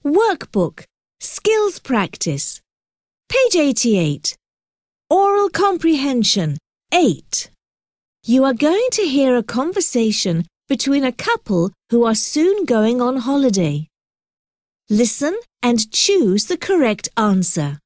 Workbook, Skills Practice. Page 88. Oral Comprehension, 8. You are going to hear a conversation between a couple who are soon going on holiday. Listen and choose the correct answer.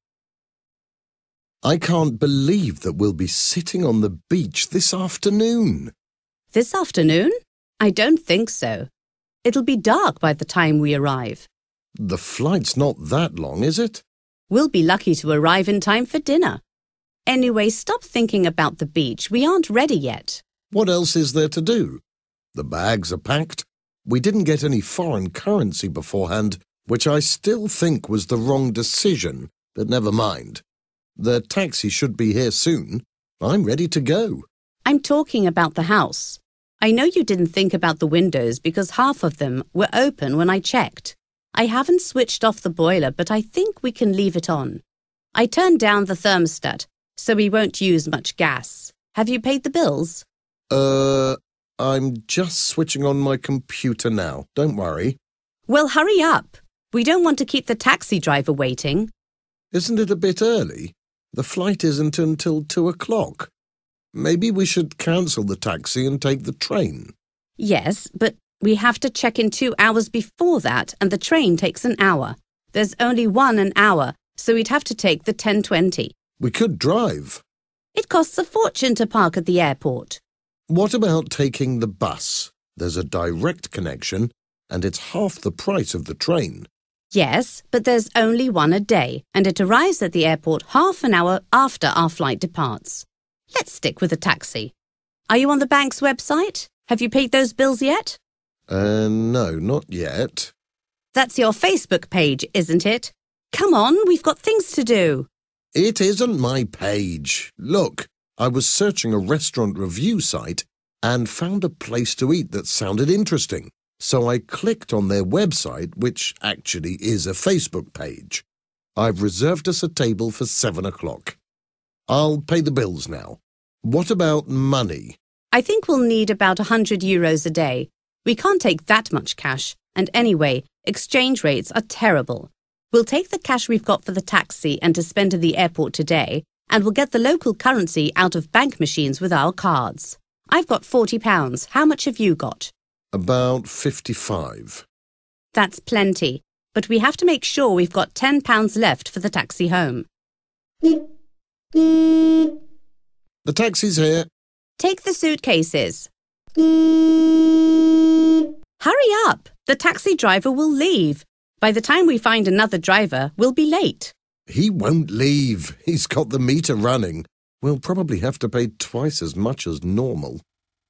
I can't believe that we'll be sitting on the beach this afternoon. This afternoon? I don't think so. It'll be dark by the time we arrive. The flight's not that long, is it? We'll be lucky to arrive in time for dinner. Anyway, stop thinking about the beach. We aren't ready yet. What else is there to do? The bags are packed. We didn't get any foreign currency beforehand, which I still think was the wrong decision, but never mind. The taxi should be here soon. I'm ready to go. I'm talking about the house. I know you didn't think about the windows because half of them were open when I checked. I haven't switched off the boiler, but I think we can leave it on. I turned down the thermostat, so we won't use much gas. Have you paid the bills? I'm just switching on my computer now. Don't worry. Well, hurry up. We don't want to keep the taxi driver waiting. Isn't it a bit early? The flight isn't until 2 o'clock. Maybe we should cancel the taxi and take the train. Yes, but we have to check in 2 hours before that, and the train takes an hour. There's only one an hour, so we'd have to take the 10:20. We could drive. It costs a fortune to park at the airport. What about taking the bus? There's a direct connection, and it's half the price of the train. Yes, but there's only one a day, and it arrives at the airport half an hour after our flight departs. Let's stick with a taxi. Are you on the bank's website? Have you paid those bills yet? No, not yet. That's your Facebook page, isn't it? Come on, we've got things to do. It isn't my page. Look, I was searching a restaurant review site and found a place to eat that sounded interesting. So I clicked on their website, which actually is a Facebook page. I've reserved us a table for 7 o'clock. I'll pay the bills now. What about money? I think we'll need about €100 a day. We can't take that much cash, and anyway, exchange rates are terrible. We'll take the cash we've got for the taxi and to spend at the airport today, and we'll get the local currency out of bank machines with our cards. I've got £40. How much have you got? About 55. That's plenty, but we have to make sure we've got £10 left for the taxi home. The taxi's here. Take the suitcases. Hurry up! The taxi driver will leave. By the time we find another driver, we'll be late. He won't leave. He's got the meter running. We'll probably have to pay twice as much as normal.